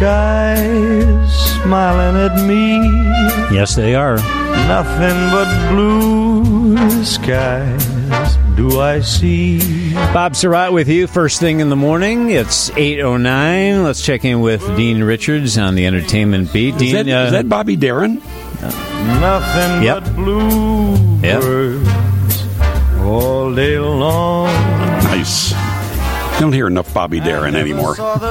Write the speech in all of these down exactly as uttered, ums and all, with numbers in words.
skies smiling at me. Yes, they are. Nothing but blue skies do I see. Bob Surratt with you first thing in the morning. It's eight oh nine. Let's check in with Dean Richards on the entertainment beat. Dean, is, that, uh, is that Bobby Darin? Uh, Nothing yep. but blue yep. birds all day long. Nice. Don't hear enough Bobby Darin anymore.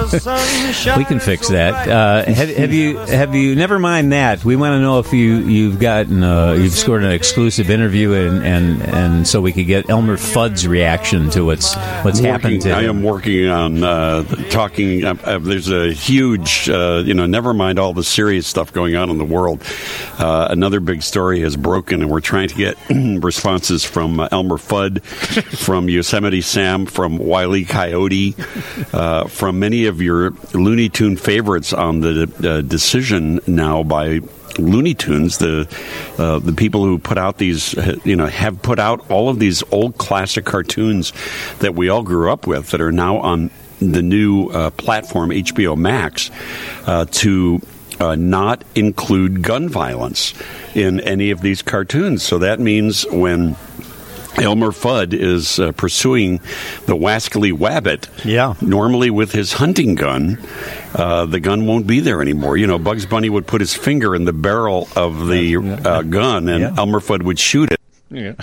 We can fix that. Uh, have, have you? Have you? Never mind that. We want to know if you you've gotten uh, you've scored an exclusive interview, and, and, and so we could get Elmer Fudd's reaction to what's what's working, happened to him. I am working on uh, talking. Uh, uh, there's a huge, uh, you know, never mind all the serious stuff going on in the world. Uh, another big story has broken, and we're trying to get responses from uh, Elmer Fudd, from Yosemite Sam, from Wile E. Coyote. Uh, from many of your Looney Tune favorites on the uh, decision now by Looney Tunes, the uh, the people who put out these, you know, have put out all of these old classic cartoons that we all grew up with that are now on the new uh, platform H B O Max uh, to uh, not include gun violence in any of these cartoons. So that means when Elmer Fudd is uh, pursuing the Wascally Wabbit, yeah. normally with his hunting gun, uh, the gun won't be there anymore. You know, Bugs Bunny would put his finger in the barrel of the uh, gun, and yeah. Elmer Fudd would shoot it. Yeah.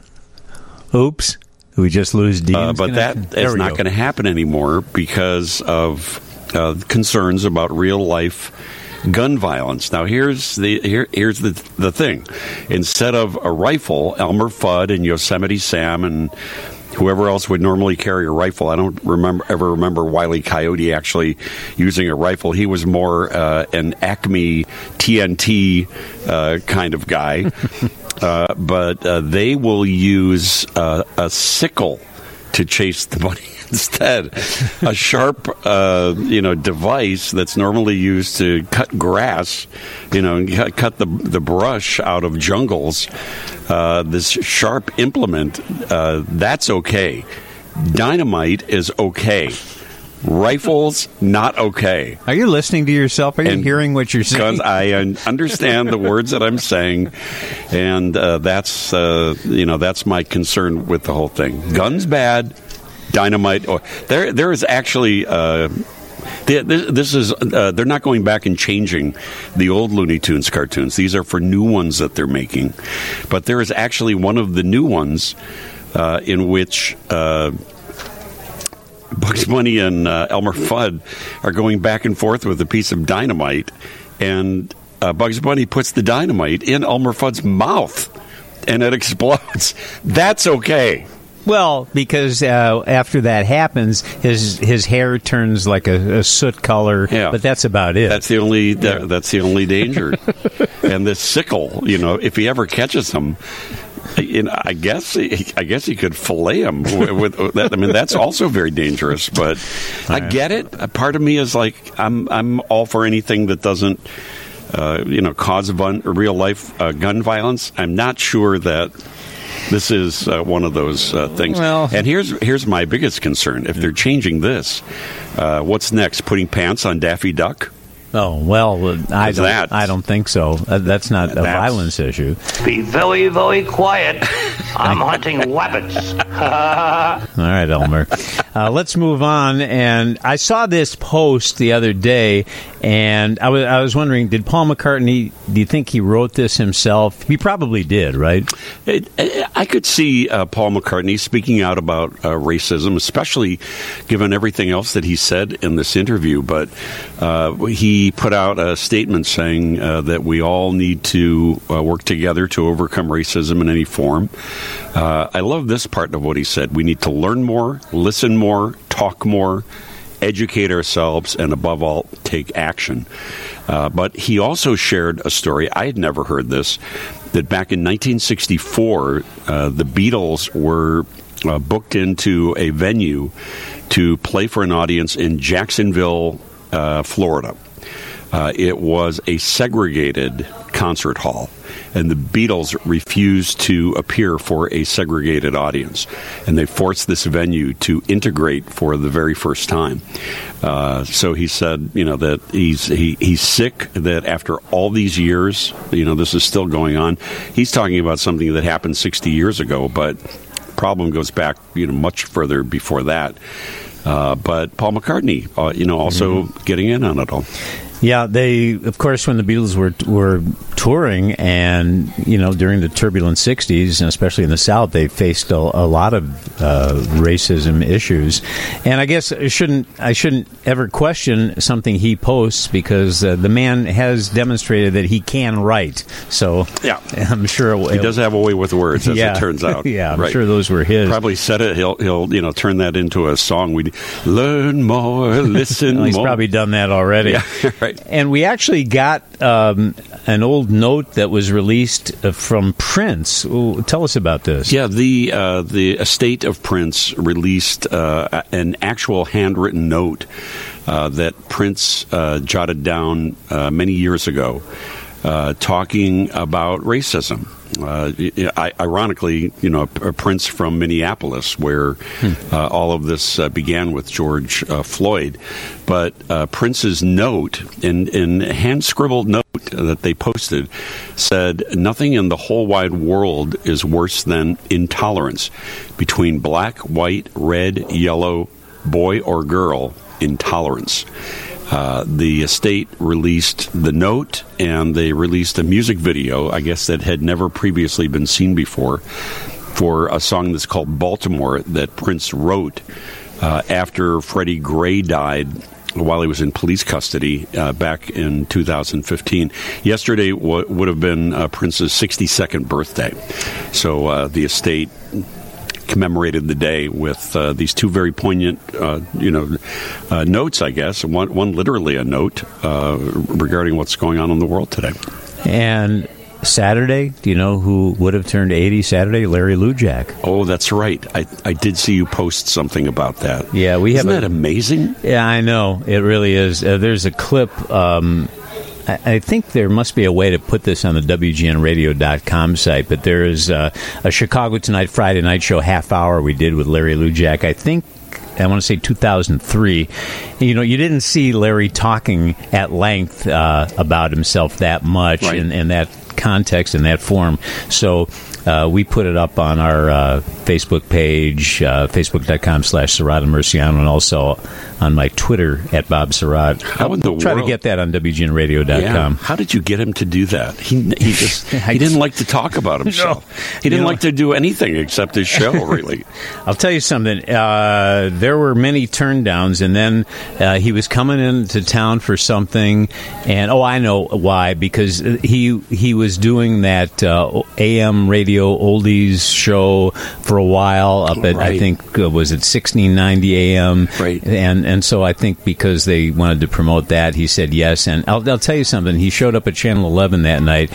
Oops. We just lose Dean's uh, But connection? that is not going to happen anymore because of uh, concerns about real-life gun violence. Now, here's the here, here's the the thing. Instead of a rifle, Elmer Fudd and Yosemite Sam and whoever else would normally carry a rifle. I don't remember ever remember Wile E. Coyote actually using a rifle. He was more uh, an Acme T N T uh, kind of guy. uh, but uh, they will use uh, a sickle to chase the bunny instead. A sharp, uh, you know, device that's normally used to cut grass, you know, and cut the the brush out of jungles. Uh, this sharp implement, uh, that's okay. Dynamite is okay. Rifles, not okay. Are you listening to yourself? Are you and hearing what you're saying? Because I understand the words that I'm saying, and uh, that's uh, you know that's my concern with the whole thing. Guns bad, dynamite. Oh, there, there is actually. Uh, This is, uh, they're not going back and changing the old Looney Tunes cartoons. These are for new ones that they're making. But there is actually one of the new ones uh, in which uh, Bugs Bunny and uh, Elmer Fudd are going back and forth with a piece of dynamite. And uh, Bugs Bunny puts the dynamite in Elmer Fudd's mouth, and it explodes. That's okay. Well, because uh, after that happens, his his hair turns like a, a soot color. Yeah. But that's about it. That's the only yeah. that's the only danger. And this sickle, you know, if he ever catches him, you know, I guess I guess he could fillet him with, with that. I mean, that's also very dangerous. But I get it. A part of me is like, I'm I'm all for anything that doesn't, uh, you know, cause gun, real life uh, gun violence. I'm not sure that. This is uh, one of those uh, things. Well, and here's here's my biggest concern. If they're changing this, uh, what's next? Putting pants on Daffy Duck? Oh, well, I don't, that, I don't think so. That's not a that's, violence issue. Be very, very quiet. I'm hunting wabbits. All right, Elmer. Uh, let's move on. And I saw this post the other day, and I was I was wondering, did Paul McCartney, do you think he wrote this himself? He probably did, right? It, I could see uh, Paul McCartney speaking out about uh, racism, especially given everything else that he said in this interview. But uh, he put out a statement saying uh, that we all need to uh, work together to overcome racism in any form. Uh, I love this part of what he said. We need to learn more, listen more, talk more, educate ourselves, and above all, take action. Uh, but he also shared a story, I had never heard this, that back in nineteen sixty-four, uh, the Beatles were uh, booked into a venue to play for an audience in Jacksonville, uh, Florida. Uh, it was a segregated concert hall, and the Beatles refused to appear for a segregated audience, and they forced this venue to integrate for the very first time. Uh, so he said, you know, that he's he, he's sick that after all these years, you know, this is still going on. He's talking about something that happened sixty years ago, but problem goes back, you know, much further before that. Uh, but Paul McCartney, uh, you know, also mm-hmm. getting in on it all. Yeah, they, of course, when the Beatles were were touring, and you know, during the turbulent sixties, and especially in the South, they faced a, a lot of uh, racism issues. And I guess I shouldn't I shouldn't ever question something he posts, because uh, the man has demonstrated that he can write. So yeah, I'm sure it, he does have a way with words, as yeah, it turns out. Yeah, I'm right. sure those were his. Probably said it. He'll he'll you know turn that into a song. We learn more, listen. Well, he's more. probably done that already. Yeah, right. And we actually got um, an old note that was released uh, from Prince. Ooh, tell us about this. Yeah, the uh, the estate of Prince released uh, an actual handwritten note uh, that Prince uh, jotted down uh, many years ago, uh, talking about racism. Uh, ironically, you know, a Prince from Minneapolis, where hmm. uh, all of this uh, began with George uh, Floyd. But uh, Prince's note, in, in a hand-scribbled note that they posted, said, "Nothing in the whole wide world is worse than intolerance between black, white, red, yellow, boy or girl, intolerance." Uh, the estate released the note, and they released a music video, I guess, that had never previously been seen before, for a song that's called Baltimore that Prince wrote uh, after Freddie Gray died while he was in police custody uh, back in two thousand fifteen. Yesterday w- would have been uh, Prince's sixty-second birthday. So uh, the estate commemorated the day with uh, these two very poignant, uh, you know, uh, notes, I guess. One, one literally a note uh, regarding what's going on in the world today. And Saturday, do you know who would have turned eighty Saturday? Larry Lujak. Oh, that's right. I, I did see you post something about that. Yeah, we Isn't have. that a, amazing? Yeah, I know. It really is. Uh, there's a clip. Um, I think there must be a way to put this on the W G N radio dot com site, but there is uh, a Chicago Tonight Friday night show half hour we did with Larry Lujak. I think, I want to say two thousand three. You know, you didn't see Larry talking at length uh, about himself that much right. in, in that context, in that form. So uh, we put it up on our uh, Facebook page, uh, facebook.com slash Surratt and Murciano, and also on my Twitter at Bob Surratt. How in the I'll try world? to get that on W G N radio dot com. Yeah. How did you get him to do that? He he just he didn't like to talk about himself. No. He didn't You know, like to do anything except his show, really. I'll tell you something. Uh, there were many turndowns, and then uh, he was coming into town for something, and oh, I know why, because he he was doing that uh, A M radio oldies show for a while up at Right. I think uh, was it sixteen ninety A M, Right. and and so I think because they wanted to promote that, he said yes. And I'll, I'll tell you something. He showed up at Channel eleven that night.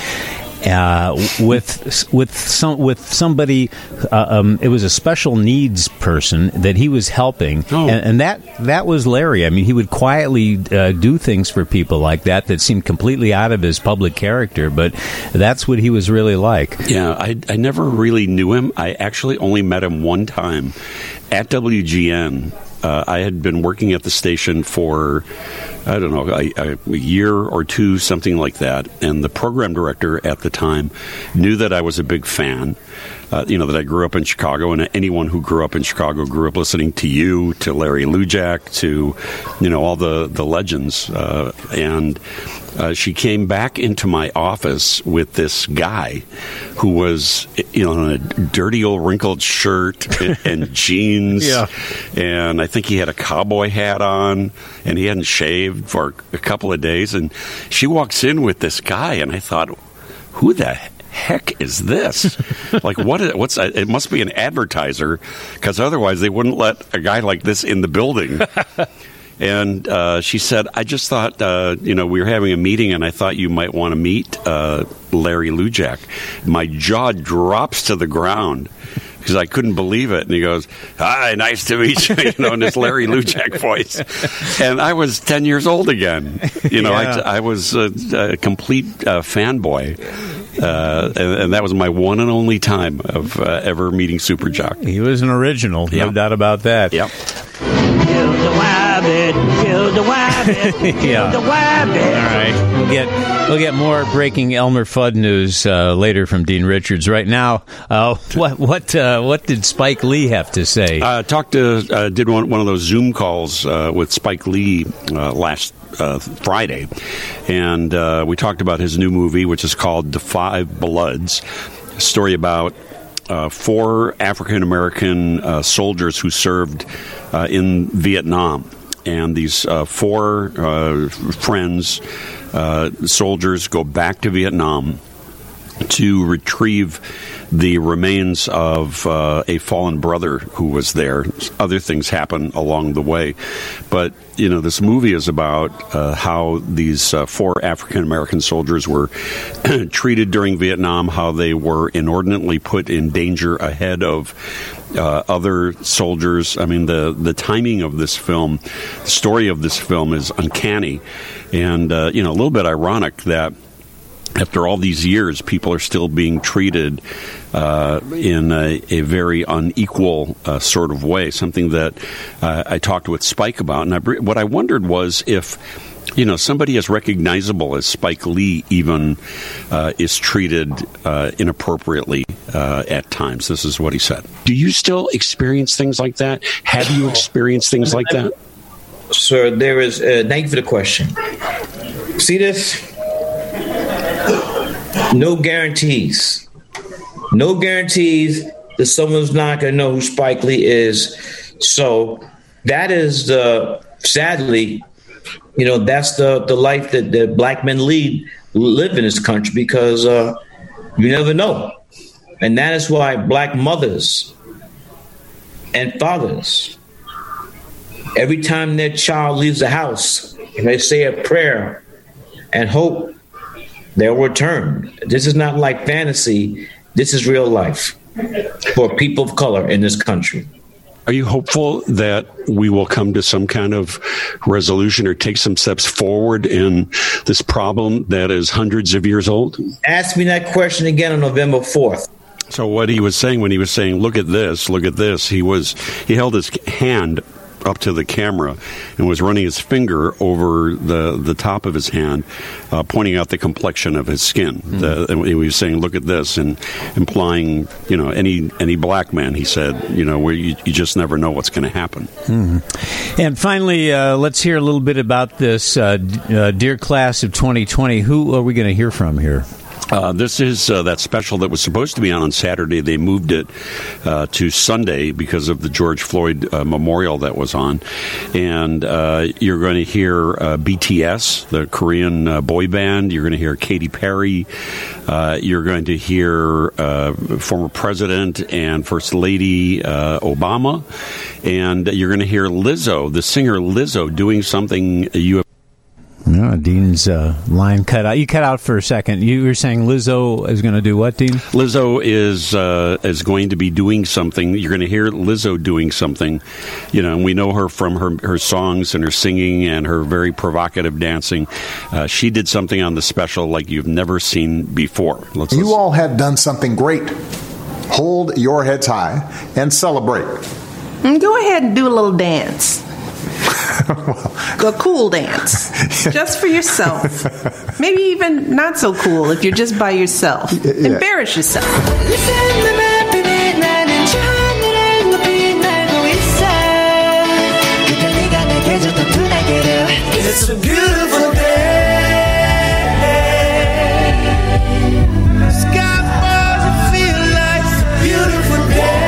Uh, with with some with somebody, uh, um, it was a special needs person that he was helping, oh. and, and that that was Larry. I mean, he would quietly uh, do things for people like that that seemed completely out of his public character, but that's what he was really like. Yeah, I, I never really knew him. I actually only met him one time at W G N. Uh, I had been working at the station for, I don't know, a, a year or two, something like that. And the program director at the time knew that I was a big fan, uh, you know, that I grew up in Chicago. And anyone who grew up in Chicago grew up listening to you, to Larry Lujak, to, you know, all the, the legends. Uh, and uh, she came back into my office with this guy who was, you know, in a dirty old wrinkled shirt and, and jeans. Yeah. And I think he had a cowboy hat on, and he hadn't shaved for a couple of days. And she walks in with this guy, and I thought, who the heck is this? Like, what? Is, what's? It must be an advertiser, because otherwise they wouldn't let a guy like this in the building. And uh, she said, I just thought, uh, you know, we were having a meeting, and I thought you might want to meet uh, Larry Lujak. My jaw drops to the ground, because I couldn't believe it. And he goes, "Hi, nice to meet you," you know, in this Larry Lujack voice. And I was ten years old again. You know, yeah. I, I was a, a complete uh, fanboy. Uh, and, and that was my one and only time of uh, ever meeting Super Jock. He was an original, no yep. doubt about that. Yep. Kill the wabbit, kill the wabbit, kill yeah. the wabbit. All right, we'll get we'll get more breaking Elmer Fudd news uh, later from Dean Richards. Right now, uh, what what uh, what did Spike Lee have to say? Uh, talked to uh, did one one of those Zoom calls uh, with Spike Lee uh, last uh, Friday, and uh, we talked about his new movie, which is called The Five Bloods, a story about Uh, four African-American uh, soldiers who served uh, in Vietnam. And these uh, four uh, friends, uh, soldiers, go back to Vietnam to retrieve the remains of uh, a fallen brother who was there. Other things happen along the way. But, you know, this movie is about uh, how these uh, four African-American soldiers were treated during Vietnam, how they were inordinately put in danger ahead of uh, other soldiers. I mean, the, the timing of this film, the story of this film is uncanny. And, uh, you know, a little bit ironic that after all these years, people are still being treated uh, in a, a very unequal uh, sort of way, something that uh, I talked with Spike about. And I, what I wondered was if, you know, somebody as recognizable as Spike Lee even uh, is treated uh, inappropriately uh, at times. This is what he said. Do you still experience things like that? Have you experienced things like that? Sir, there is, uh, thank you for the question. See this? No guarantees. No guarantees that someone's not going to know who Spike Lee is. So that is the, sadly, you know, that's the, the life that, that black men lead, live in this country, because uh, you never know. And that is why black mothers and fathers, every time their child leaves the house, they say a prayer and hope they'll return. This is not like fantasy. This is real life for people of color in this country. Are you hopeful that we will come to some kind of resolution or take some steps forward in this problem that is hundreds of years old? Ask me that question again on November fourth. So what he was saying when he was saying, look at this, look at this, he was he held his hand up to the camera and was running his finger over the, the top of his hand, uh, pointing out the complexion of his skin. Mm. The, and he was saying, look at this, and implying, you know, any any black man, he said, you know, where you, you just never know what's going to happen. Mm. And finally, uh, let's hear a little bit about this uh, uh, Dear Class of twenty twenty. Who are we going to hear from here? Uh, this is uh, that special that was supposed to be on on Saturday. They moved it uh, to Sunday because of the George Floyd uh, memorial that was on. And uh, you're going to hear uh, B T S, the Korean uh, boy band. You're going to hear Katy Perry. Uh, you're going to hear uh, former President and First Lady uh, Obama. And you're going to hear Lizzo, the singer Lizzo, doing something you have. No, Dean's uh, line cut out. You cut out for a second. You were saying Lizzo is going to do what, Dean? Lizzo is uh, is going to be doing something. You're going to hear Lizzo doing something. You know, and we know her from her, her songs and her singing and her very provocative dancing. Uh, she did something on the special like you've never seen before. Let's you listen. all have done something great. Hold your heads high and celebrate. Go ahead and do a little dance. Well, a cool dance. Just for yourself. Maybe even not so cool if you're just by yourself. Yeah. Embarrass yourself. It's a beautiful day. Sky falls and feel like it's a beautiful day.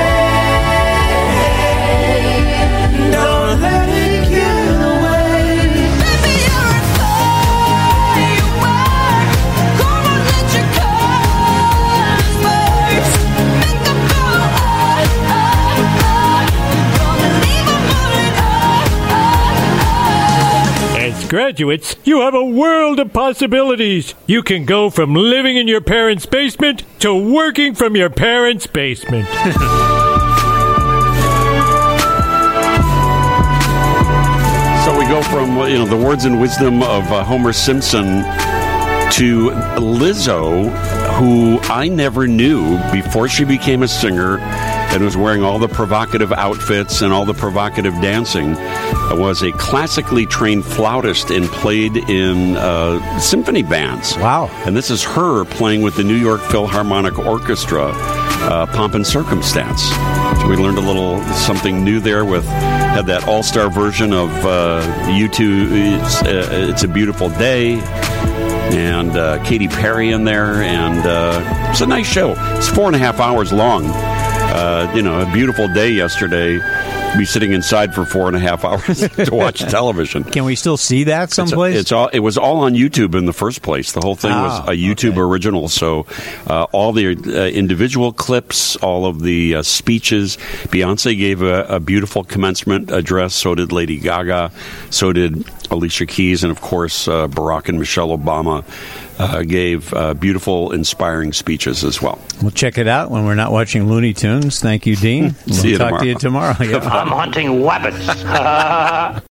Don't let it get away. Baby, you're a firework. Come on, let your colors burst. Make them go up, up, up. Gonna leave them all up, up, up. It's graduates, you have a world of possibilities. You can go from living in your parents' basement to working from your parents' basement. So we go from, you know, the words and wisdom of uh, Homer Simpson to Lizzo, who I never knew before she became a singer and was wearing all the provocative outfits and all the provocative dancing, was a classically trained flautist and played in uh, symphony bands. Wow. And this is her playing with the New York Philharmonic Orchestra, uh, Pomp and Circumstance. So we learned a little something new there with, had that all-star version of uh, U two, it's, uh, It's a Beautiful Day, and uh, Katy Perry in there, and uh, it's a nice show. It's four and a half hours long. Uh, you know, a beautiful day yesterday. Be sitting inside for four and a half hours to watch television. Can we still see that someplace? It's, it's all. It was all on YouTube in the first place. The whole thing Ah, was a YouTube okay. original. So uh, all the uh, individual clips, all of the uh, speeches. Beyonce gave a, a beautiful commencement address. So did Lady Gaga. So did Alicia Keys, and of course uh, Barack and Michelle Obama uh, gave uh, beautiful, inspiring speeches as well. We'll check it out when we're not watching Looney Tunes. Thank you, Dean. We'll See you talk to you tomorrow. Yeah. I'm hunting wabbits.